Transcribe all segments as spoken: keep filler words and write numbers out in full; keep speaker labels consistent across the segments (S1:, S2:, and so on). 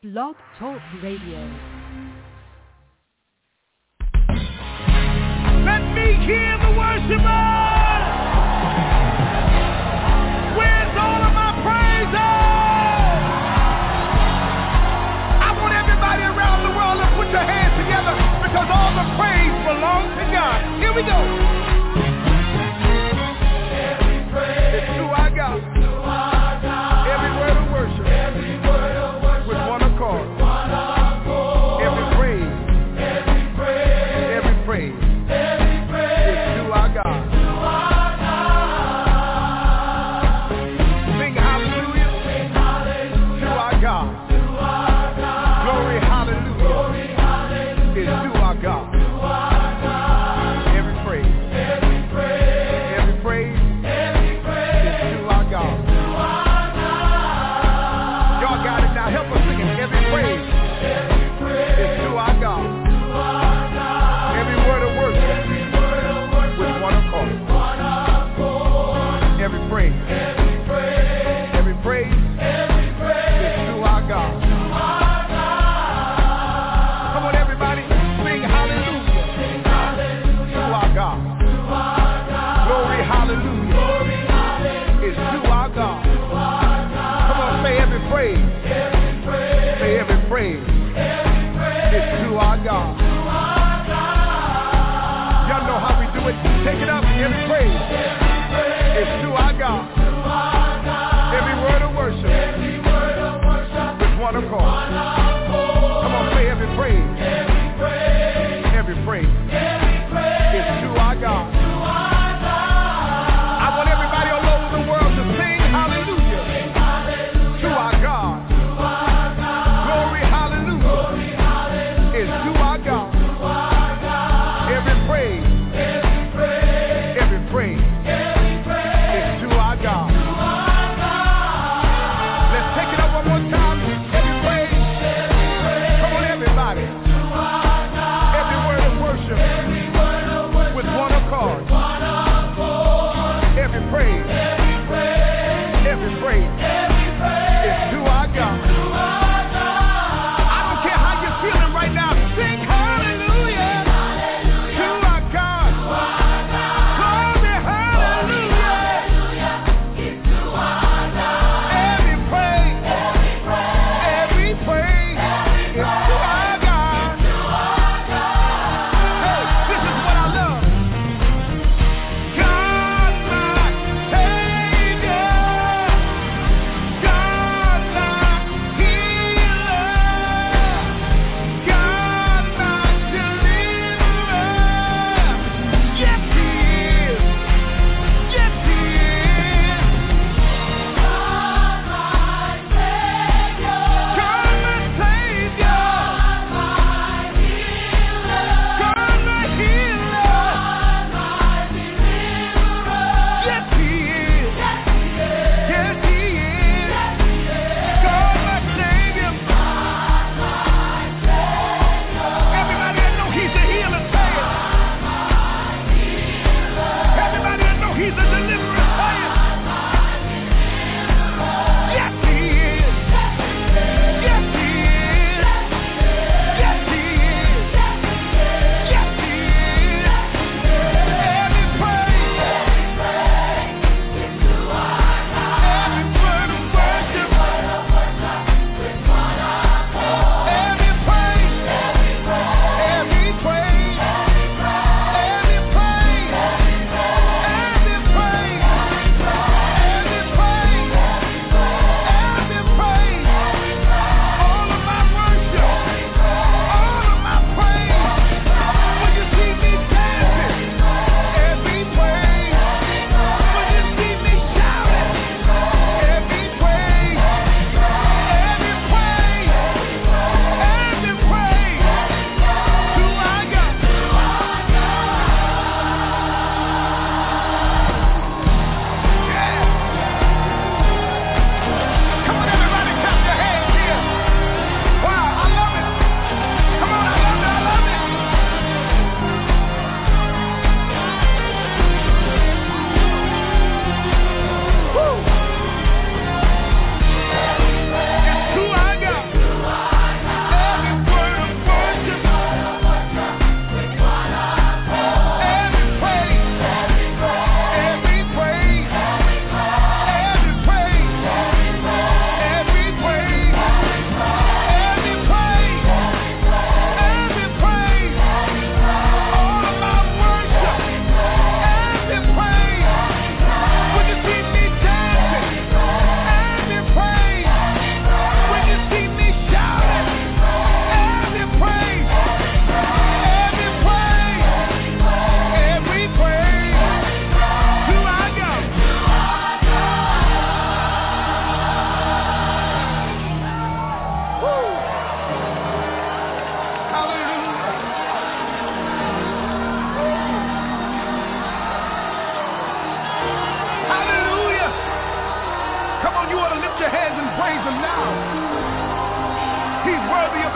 S1: Blog Talk Radio.
S2: Let me hear the worshipers! Where's all of my praises? I want everybody around the world to put your hands together because all the praise belongs to God. Here we go. Every praise it's to our God. To our God. Every word of worship. Every word of worship. With one accord. One accord. Every praise. Every praise. Every praise. Every praise. It's to our God. To our God. Sing hallelujah. Sing hallelujah. To our God. To our God. Glory hallelujah. Glory hallelujah. It's to our God. To our God. Every praise. Every praise. Every praise. Every praise. It's to our God. To our God. Y'all got it now. Help us sing it. Every praise. Every praise. It's to our God. To our God. Every word of worship. Every word of worship. With one accord. One accord. Every praise. Every praise. Every praise. Every praise. It's to our God. To our God. Come on, everybody. Sing hallelujah. Sing hallelujah. To our God. To our God. Glory hallelujah. Glory hallelujah. It's to our God. To our God. Come on, say every praise. Every praise. Say every praise. Every praise. It's to our God. To our God. Y'all know how we do it. Take it up. Every praise. Every praise. It's to our God. To our God. Every word of worship. Every word of worship. With one accord. One accord. Come on, say every praise. Every praise. Every praise. Every praise. It's to our God. To our God. I want everybody all over the world to sing hallelujah. Sing hallelujah. To our God. To our God. Glory hallelujah. Glory hallelujah. It's to our God. To our God. Every praise. Every praise. Every praise. Every praise. It's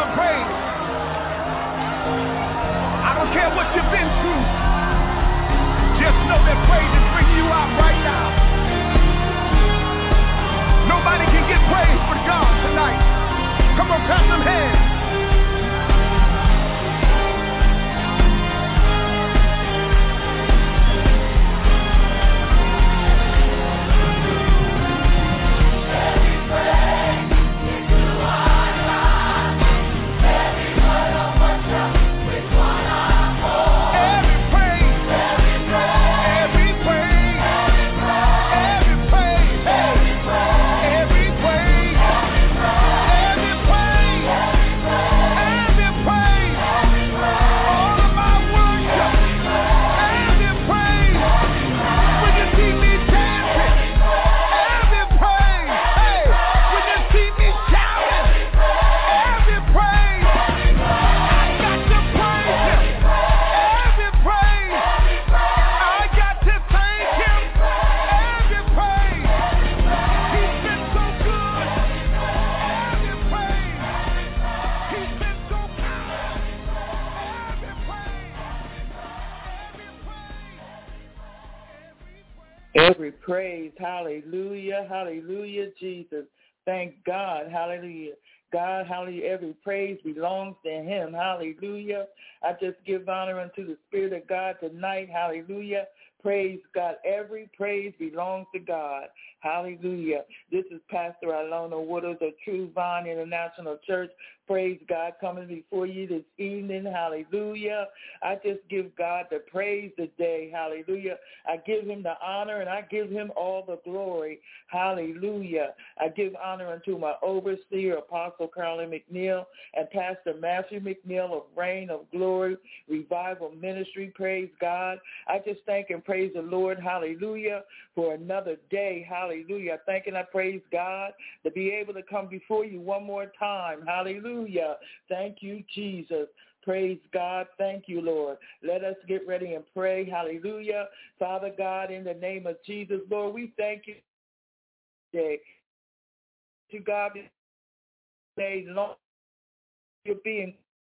S2: praise. I don't care what you've been through. Just know that praise is bringing you out right now. Nobody can get praise but God tonight. Come on, clap them hands.
S1: Every praise, hallelujah, hallelujah, Jesus. Thank God, hallelujah. God, hallelujah, every praise belongs to him, hallelujah. I just give honor unto the Spirit of God tonight, hallelujah. Praise God. Every praise belongs to God. Hallelujah. This is Pastor Ilona Waters of True Vine International Church. Praise God, coming before you this evening. Hallelujah. I just give God the praise today. Hallelujah. I give him the honor and I give him all the glory. Hallelujah. I give honor unto my overseer, Apostle Carolyn McNeil, and Pastor Matthew McNeil of Reign of Glory Revival Ministry. Praise God. I just thank and praise the Lord. Hallelujah. For another day. Hallelujah. I thank and I praise God to be able to come before you one more time. Hallelujah. Thank you, Jesus. Praise God. Thank you, Lord. Let us get ready and pray. Hallelujah. Father God, in the name of Jesus, Lord, we thank you today. To God be praised. Long you're being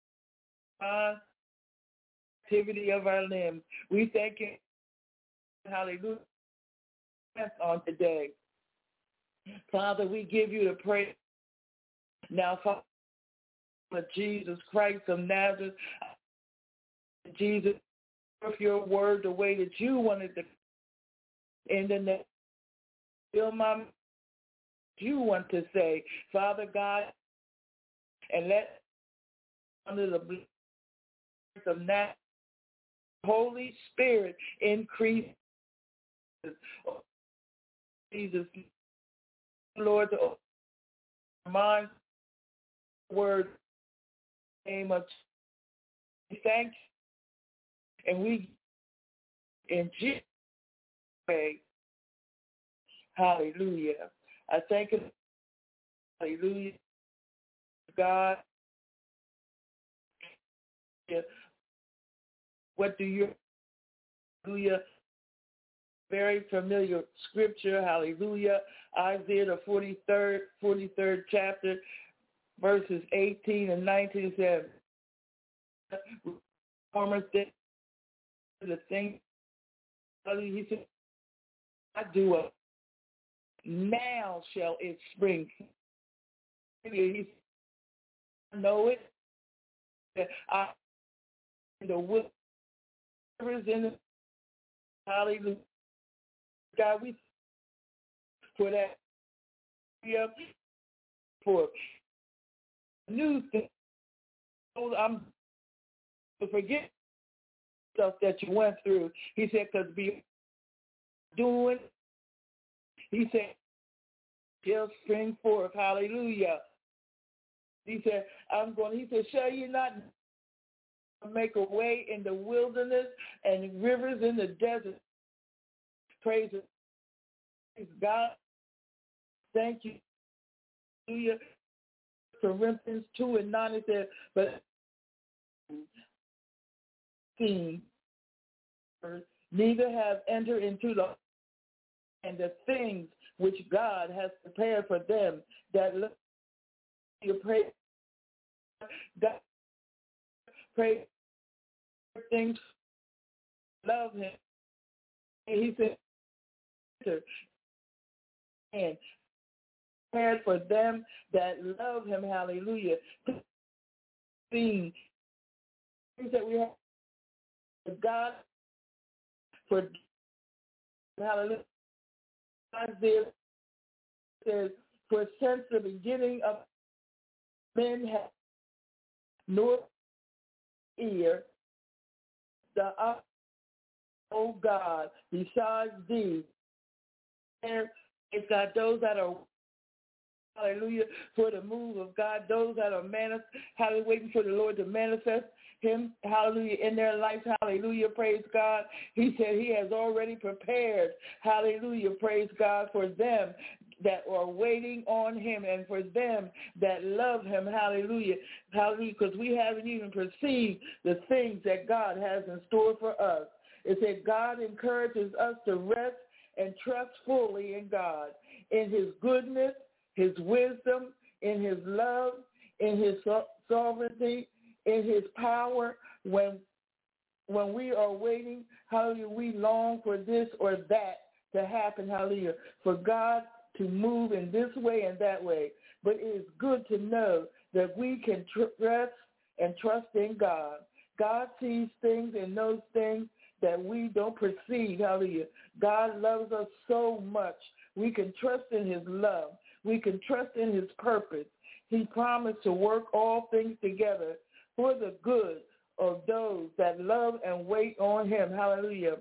S1: on activity of our limbs. We thank you. Hallelujah. On today. Father, we give you the praise. Now, Father, of Jesus Christ of Nazareth, Jesus, with your word the way that you wanted to, in the name, fill my, you want to say, Father God, and let under the blood of Nazareth, Holy Spirit increase, Jesus, Lord, the mind, word, name of thank you, and we in Jesus' name, hallelujah. I thank you, hallelujah, God. What do you, hallelujah, very familiar scripture, hallelujah, Isaiah the forty-third, forty-third chapter, verses eighteen and nineteen says, the thing, he said, I do it. Now shall it spring. He said, know it. I in the wilderness in the hallelujah. God, we for that for new things. I'm to forget stuff that you went through. He said, because be doing, he said, shall spring forth. Hallelujah. He said, I'm going, he said, shall you not make a way in the wilderness and rivers in the desert? Praise God. Thank you. Hallelujah. Corinthians two and nine, it said, but neither have entered into the and the things which God has prepared for them that look you pray God, pray for things, love him. And he said, and prepared for them that love him, hallelujah. Things that we have, God, for, hallelujah, Isaiah says, for since the beginning of men have nor ear, the O God, besides thee, there is God, those that are, hallelujah, for the move of God, those that are manifest, hallelujah, waiting for the Lord to manifest him, hallelujah, in their life, hallelujah, praise God. He said he has already prepared, hallelujah, praise God, for them that are waiting on him and for them that love him, hallelujah, hallelujah, because we haven't even perceived the things that God has in store for us. It said God encourages us to rest and trust fully in God, in his goodness, his wisdom, in his love, in his sovereignty, in his power. When when we are waiting, hallelujah, we long for this or that to happen, hallelujah, for God to move in this way and that way. But it is good to know that we can tr- rest and trust in God. God sees things and knows things that we don't perceive, hallelujah. God loves us so much. We can trust in his love. We can trust in his purpose. He promised to work all things together for the good of those that love and wait on him, hallelujah.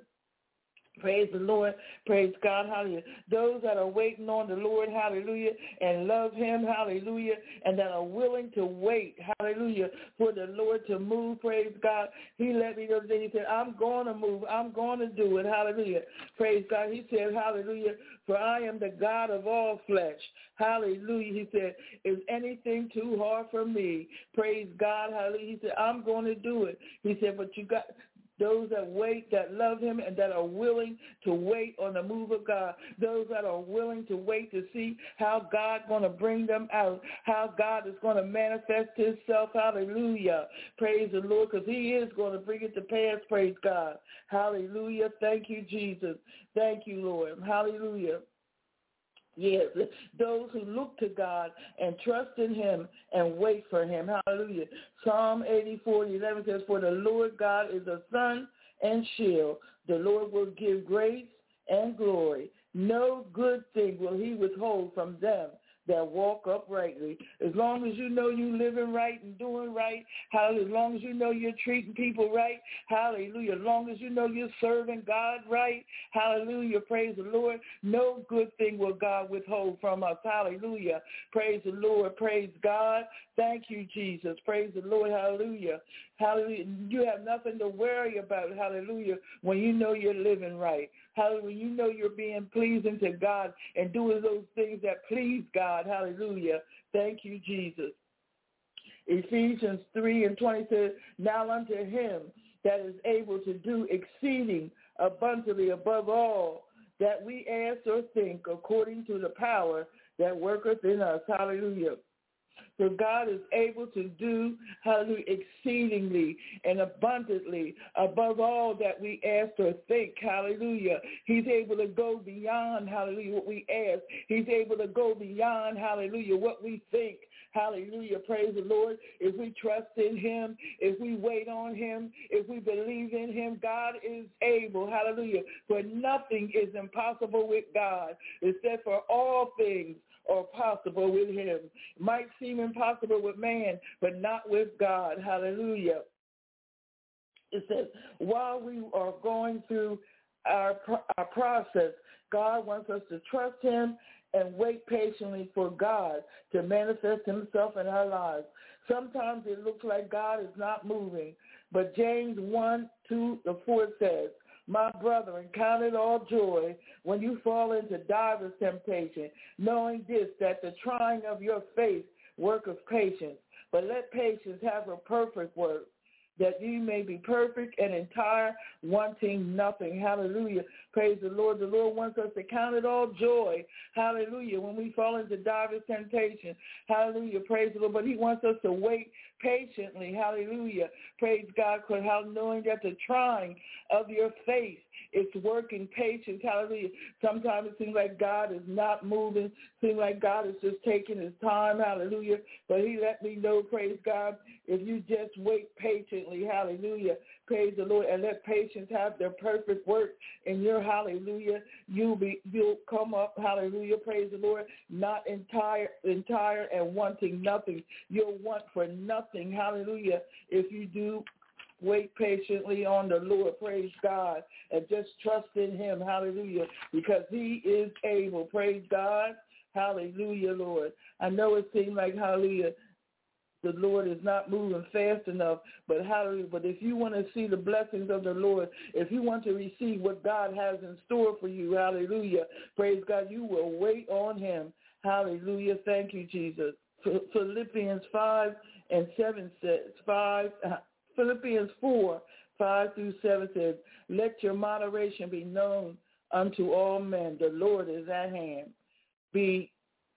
S1: Praise the Lord. Praise God. Hallelujah. Those that are waiting on the Lord, hallelujah, and love him, hallelujah, and that are willing to wait, hallelujah, for the Lord to move, praise God. He let me know that he said, I'm going to move. I'm going to do it, hallelujah. Praise God. He said, hallelujah, for I am the God of all flesh. Hallelujah. He said, is anything too hard for me? Praise God. Hallelujah. He said, I'm going to do it. He said, but you got... those that wait, that love him, and that are willing to wait on the move of God. Those that are willing to wait to see how God's going to bring them out, how God is going to manifest himself. Hallelujah. Praise the Lord, because he is going to bring it to pass. Praise God. Hallelujah. Thank you, Jesus. Thank you, Lord. Hallelujah. Yes, those who look to God and trust in him and wait for him. Hallelujah. Psalm eighty-four, eleven says, for the Lord God is a sun and shield. The Lord will give grace and glory. No good thing will he withhold from them that walk uprightly. As long as you know you living right and doing right, hallelujah, as long as you know you're treating people right, hallelujah, as long as you know you're serving God right, hallelujah, praise the Lord, no good thing will God withhold from us, hallelujah, praise the Lord, praise God, thank you, Jesus, praise the Lord, hallelujah, hallelujah, you have nothing to worry about, hallelujah, when you know you're living right, hallelujah, you know you're being pleasing to God and doing those things that please God. Hallelujah. Thank you, Jesus. Ephesians three and twenty says, now unto him that is able to do exceeding abundantly above all that we ask or think according to the power that worketh in us. Hallelujah. So God is able to do, hallelujah, exceedingly and abundantly above all that we ask or think, hallelujah. He's able to go beyond, hallelujah, what we ask. He's able to go beyond, hallelujah, what we think. Hallelujah, praise the Lord. If we trust in him, if we wait on him, if we believe in him, God is able, hallelujah. For nothing is impossible with God. It said for all things are possible with him. It might seem impossible with man, but not with God. Hallelujah. It says, while we are going through our, our process, God wants us to trust him and wait patiently for God to manifest himself in our lives. Sometimes it looks like God is not moving, but James one, two, the four says, my brethren, count it all joy when you fall into divers temptation, knowing this, that the trying of your faith worketh patience. But let patience have a perfect work, that ye may be perfect and entire, wanting nothing. Hallelujah. Praise the Lord. The Lord wants us to count it all joy. Hallelujah. When we fall into diverse temptation. Hallelujah. Praise the Lord. But he wants us to wait patiently. Hallelujah. Praise God. For how knowing that the trying of your faith is working patience. Hallelujah. Sometimes it seems like God is not moving. Seems like God is just taking his time. Hallelujah. But he let me know, praise God, if you just wait patiently. Hallelujah. Praise the Lord. And let patience have their perfect work in your hallelujah. You'll be you'll come up, hallelujah, praise the Lord, not entire entire and wanting nothing. You'll want for nothing, hallelujah, if you do wait patiently on the Lord, praise God, and just trust in him, hallelujah, because he is able, praise God, hallelujah, Lord. I know it seems like, hallelujah, the Lord is not moving fast enough, but hallelujah. But if you want to see the blessings of the Lord, if you want to receive what God has in store for you, hallelujah, praise God, you will wait on him. Hallelujah. Thank you, Jesus. Philippians five and seven says, five, Philippians four, five through seven says, let your moderation be known unto all men. The Lord is at hand. Be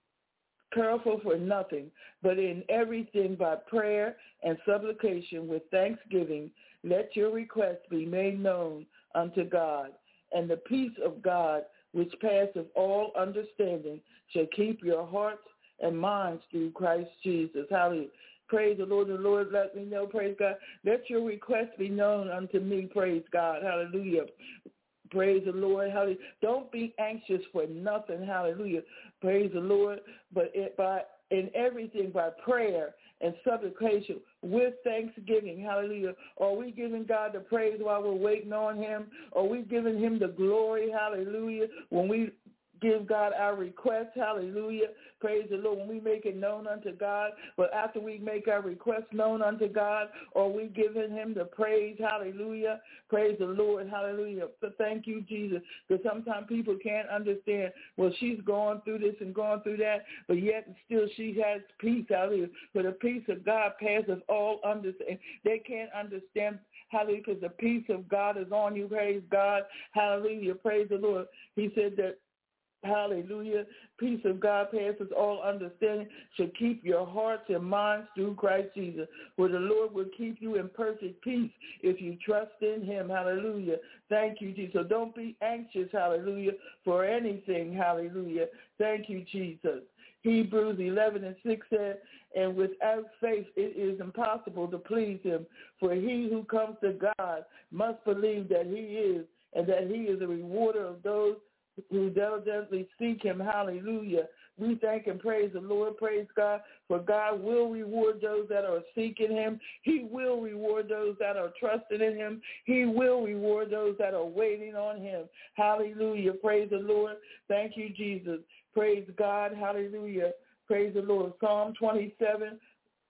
S1: careful for nothing, but in everything by prayer and supplication with thanksgiving, let your requests be made known unto God. And the peace of God, which passeth all understanding, shall keep your hearts and minds through Christ Jesus. Hallelujah. Praise the Lord. The Lord let me know, praise God. Let your requests be known unto me, praise God. Hallelujah. Praise the Lord. Hallelujah. Don't be anxious for nothing. Hallelujah. Praise the Lord. But it, by in everything by prayer and supplication with thanksgiving. Hallelujah. Are we giving God the praise while we're waiting on him? Are we giving him the glory? Hallelujah. When we give God our request, hallelujah, praise the Lord, when we make it known unto God, but after we make our request known unto God, are we giving him the praise, hallelujah, praise the Lord, hallelujah, so thank you, Jesus, because sometimes people can't understand, well, she's going through this and going through that, but yet still she has peace, hallelujah, but the peace of God passes all understanding. They can't understand, hallelujah, because the peace of God is on you, praise God, hallelujah, praise the Lord. He said that, hallelujah, peace of God passes all understanding, shall keep your hearts and minds through Christ Jesus. For the Lord will keep you in perfect peace if you trust in him. Hallelujah. Thank you, Jesus. So don't be anxious, hallelujah, for anything. Hallelujah. Thank you, Jesus. Hebrews eleven and six said, and without faith it is impossible to please him. For he who comes to God must believe that he is, and that he is a rewarder of those who diligently seek him. Hallelujah. We thank and praise the Lord. Praise God. For God will reward those that are seeking him. He will reward those that are trusting in him. He will reward those that are waiting on him. Hallelujah. Praise the Lord. Thank you, Jesus. Praise God. Hallelujah. Praise the Lord. Psalm twenty-seven.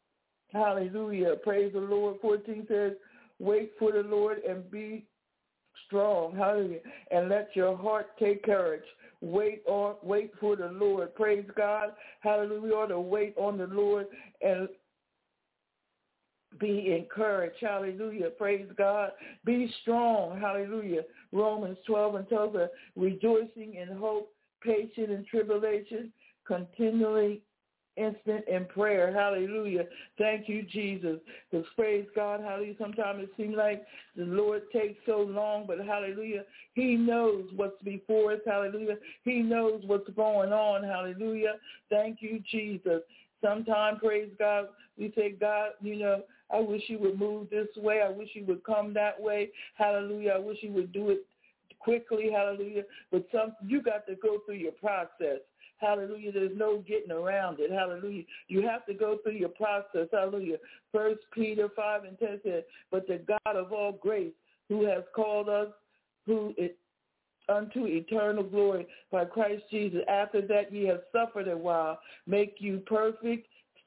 S1: Hallelujah. Praise the Lord. fourteen says, wait for the Lord and be strong, hallelujah, and let your heart take courage. Wait on, wait for the Lord. Praise God, hallelujah. We ought to wait on the Lord and be encouraged, hallelujah. Praise God. Be strong, hallelujah. Romans twelve and twelve, rejoicing in hope, patient in tribulation, continually instant in prayer. Hallelujah. Thank you, Jesus. Because praise God, hallelujah. Sometimes it seems like the Lord takes so long, but hallelujah, he knows what's before us. Hallelujah. He knows what's going on. Hallelujah. Thank you, Jesus. Sometimes, praise God, we say, God, you know, I wish you would move this way. I wish you would come that way. Hallelujah. I wish you would do it quickly. Hallelujah. But some you got to go through your process. Hallelujah. There's no getting around it. Hallelujah. You have to go through your process. Hallelujah. First Peter five and ten said, but the God of all grace, who has called us, who is unto eternal glory by Christ Jesus, after that ye have suffered a while, make you perfect,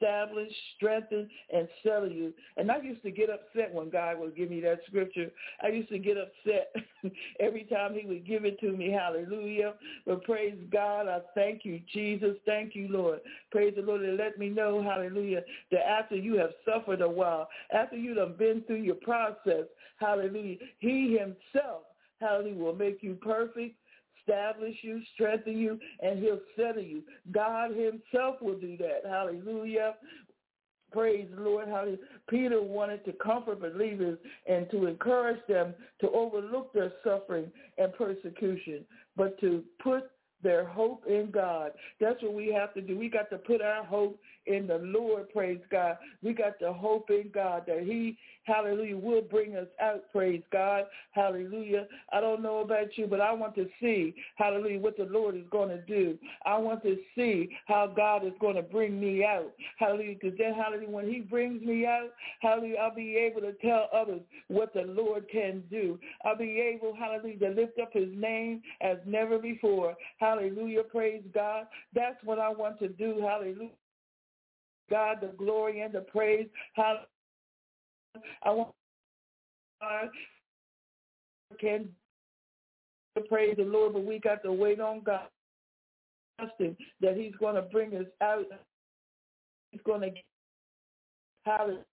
S1: establish, strengthen, and settle you. And I used to get upset when God would give me that scripture. I used to get upset every time he would give it to me. Hallelujah. But praise God. I thank you, Jesus. Thank you, Lord. Praise the Lord. And let me know, hallelujah, that after you have suffered a while, after you have been through your process, hallelujah, he himself, hallelujah, will make you perfect, establish you, strengthen you, and he'll settle you. God himself will do that. Hallelujah. Praise the Lord. Hallelujah. Peter wanted to comfort believers and to encourage them to overlook their suffering and persecution, but to put their hope in God. That's what we have to do. We got to put our hope in the Lord, praise God. We got to hope in God that he, hallelujah, will bring us out, praise God. Hallelujah. I don't know about you, but I want to see, hallelujah, what the Lord is going to do. I want to see how God is going to bring me out. Hallelujah. Because then, hallelujah, when he brings me out, hallelujah, I'll be able to tell others what the Lord can do. I'll be able, hallelujah, to lift up his name as never before. Hallelujah. Praise God. That's what I want to do. Hallelujah. God, the glory and the praise. Hallelujah. I want God can praise the Lord, but we got to wait on God, trusting that he's going to bring us out. He's going to hallelujah.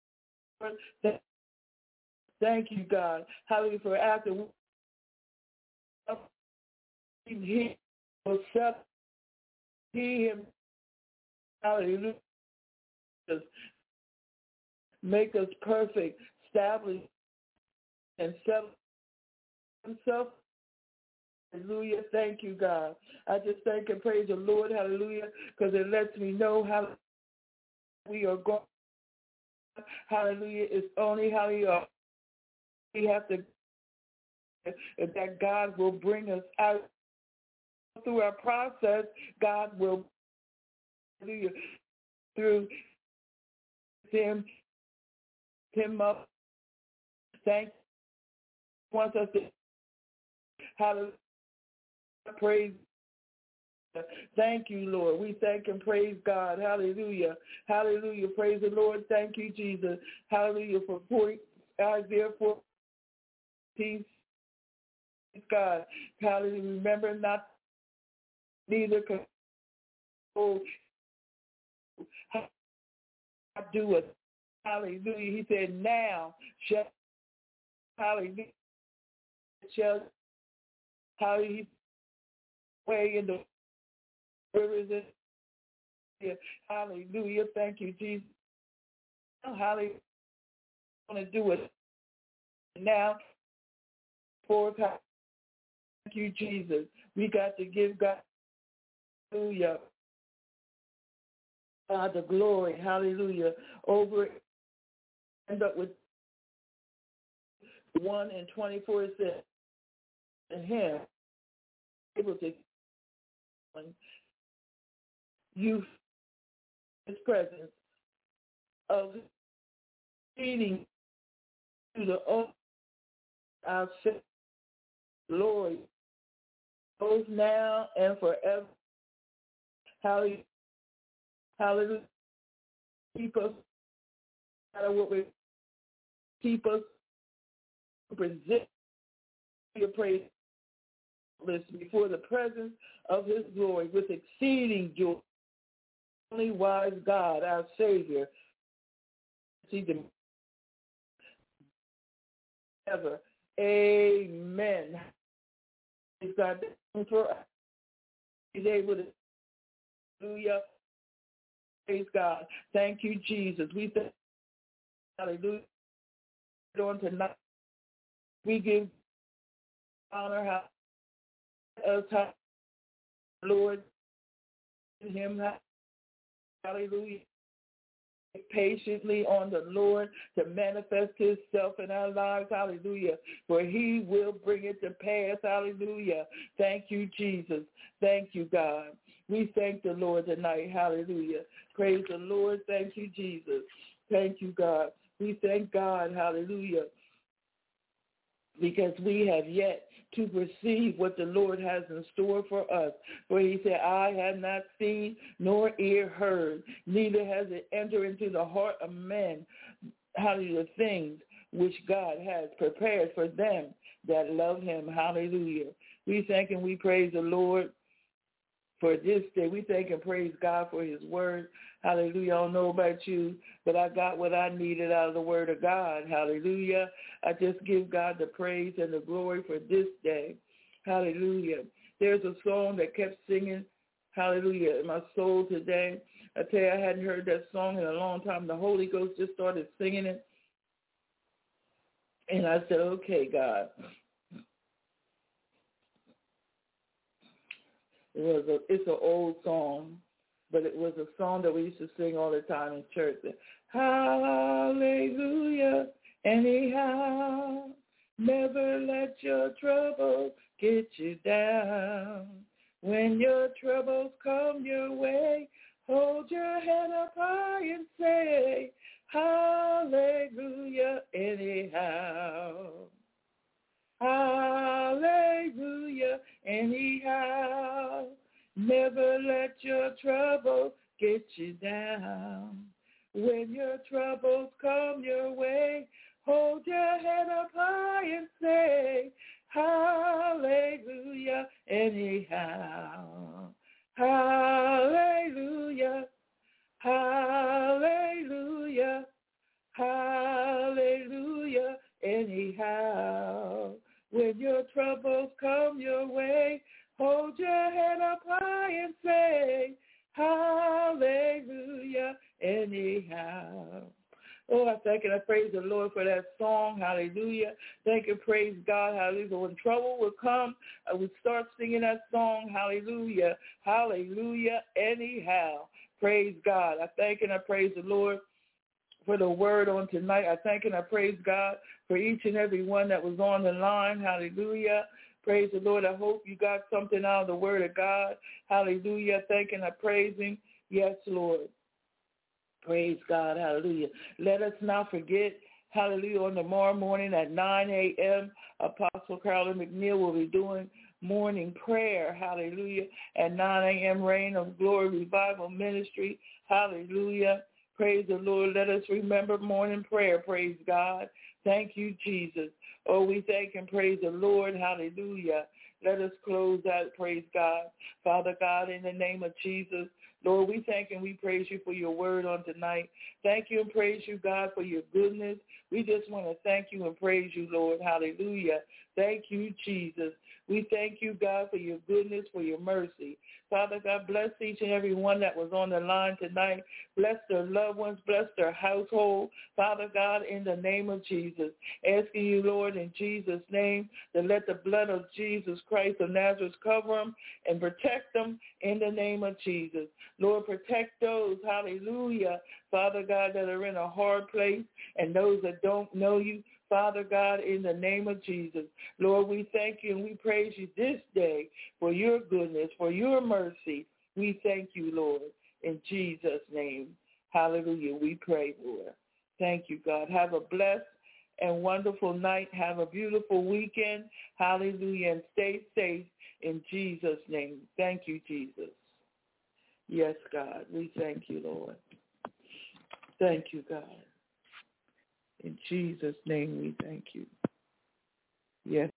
S1: Thank you, God. Hallelujah. For after he will set he him hallelujah. Make us perfect, establish and settle himself. Hallelujah. Thank you, God. I just thank and praise the Lord. Hallelujah. Because it lets me know how we are going. Hallelujah. It's only how we are. We have to, that God will bring us out through our process. God will, hallelujah, through him, him up. Thank you. Wants us to, hallelujah, praise. Thank you, Lord. We thank and praise God. Hallelujah. Hallelujah. Praise the Lord. Thank you, Jesus. Hallelujah. For forty, Isaiah fourteen, God. Hallelujah. Remember not neither can oh, do it. Hallelujah. He said, now shall, hallelujah, shall, hallelujah, way in the rivers. Hallelujah. Thank you, Jesus. Hallelujah. I'm going to do it now. For thank you, Jesus. We got to give God, hallelujah, God the glory. Hallelujah. Over, end up with one and twenty-four. It says, and him able to you his presence of feeding to the oath our glory both now and forever. Hallelujah. Hallelujah. Keep us, no matter what we keep us, present your praise list before the presence of his glory with exceeding joy. Only wise God, our Savior, see them ever. Amen. He's got for us. He's able to. Hallelujah. Praise God. Thank you, Jesus. We thank hallelujah. On tonight, we give honor how us, Lord, him, hallelujah, patiently on the Lord to manifest himself in our lives, hallelujah, for he will bring it to pass, hallelujah. Thank you, Jesus. Thank you, God. We thank the Lord tonight, hallelujah. Praise the Lord. Thank you, Jesus. Thank you, God. We thank God, hallelujah, because we have yet to perceive what the Lord has in store for us. For he said, eye have not seen, nor ear heard, neither has it entered into the heart of men, hallelujah, things which God has prepared for them that love him. Hallelujah. We thank and we praise the Lord for this day. We thank and praise God for his word. Hallelujah. I don't know about you, but I got what I needed out of the word of God. Hallelujah. I just give God the praise and the glory for this day. Hallelujah. There's a song that kept singing, hallelujah, in my soul today. I tell you, I hadn't heard that song in a long time. The Holy Ghost just started singing it. And I said, okay, God. It was a, it's an old song, but it was a song that we used to sing all the time in church. Hallelujah, anyhow, never let your troubles get you down. When your troubles come your way, hold your head up high and say, hallelujah, anyhow. Hallelujah, anyhow. Never let your troubles get you down. When your troubles come your way, hold your head up high and say, hallelujah, anyhow. Hallelujah, hallelujah, hallelujah, anyhow. When your troubles come your way, hold your head up high and say, hallelujah, anyhow. Oh, I thank and I praise the Lord for that song. Hallelujah. Thank and praise God. Hallelujah. When trouble will come, I would start singing that song. Hallelujah. Hallelujah, anyhow. Praise God. I thank and I praise the Lord for the word on tonight. I thank and I praise God for each and every one that was on the line. Hallelujah. Praise the Lord. I hope you got something out of the word of God. Hallelujah. Thank and I praise him. Yes, Lord. Praise God. Hallelujah. Let us not forget, hallelujah, on tomorrow morning at nine a.m., Apostle Carolyn McNeil will be doing morning prayer. Hallelujah. At nine a.m., Reign of Glory Revival Ministry. Hallelujah. Praise the Lord. Let us remember morning prayer. Praise God. Thank you, Jesus. Oh, we thank and praise the Lord. Hallelujah. Let us close out. Praise God. Father God, in the name of Jesus, Lord, we thank and we praise you for your word on tonight. Thank you and praise you, God, for your goodness. We just want to thank you and praise you, Lord. Hallelujah. Thank you, Jesus. We thank you, God, for your goodness, for your mercy. Father God, bless each and every one that was on the line tonight. Bless their loved ones. Bless their household. Father God, in the name of Jesus, asking you, Lord, in Jesus' name, to let the blood of Jesus Christ of Nazareth cover them and protect them in the name of Jesus. Lord, protect those, hallelujah, Father God, that are in a hard place and those that don't know you. Father God, in the name of Jesus, Lord, we thank you and we praise you this day for your goodness, for your mercy. We thank you, Lord, in Jesus' name. Hallelujah, we pray, Lord. Thank you, God. Have a blessed and wonderful night. Have a beautiful weekend. Hallelujah, and stay safe in Jesus' name. Thank you, Jesus. Yes, God, we thank you, Lord. Thank you, God. In Jesus' name we thank you. Yes.